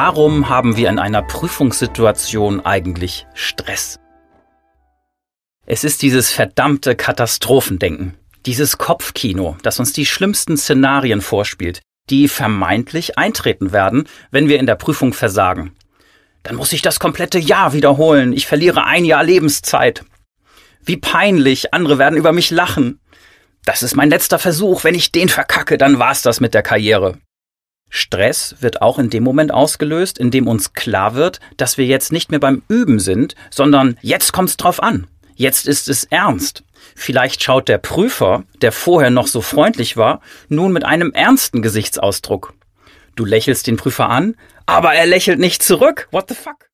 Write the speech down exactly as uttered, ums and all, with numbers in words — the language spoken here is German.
Warum haben wir in einer Prüfungssituation eigentlich Stress? Es ist dieses verdammte Katastrophendenken, dieses Kopfkino, das uns die schlimmsten Szenarien vorspielt, die vermeintlich eintreten werden, wenn wir in der Prüfung versagen. Dann muss ich das komplette Jahr wiederholen, ich verliere ein Jahr Lebenszeit. Wie peinlich, andere werden über mich lachen. Das ist mein letzter Versuch, wenn ich den verkacke, dann war's das mit der Karriere. Stress wird auch in dem Moment ausgelöst, in dem uns klar wird, dass wir jetzt nicht mehr beim Üben sind, sondern jetzt kommt's drauf an. Jetzt ist es ernst. Vielleicht schaut der Prüfer, der vorher noch so freundlich war, nun mit einem ernsten Gesichtsausdruck. Du lächelst den Prüfer an, aber er lächelt nicht zurück. What the fuck?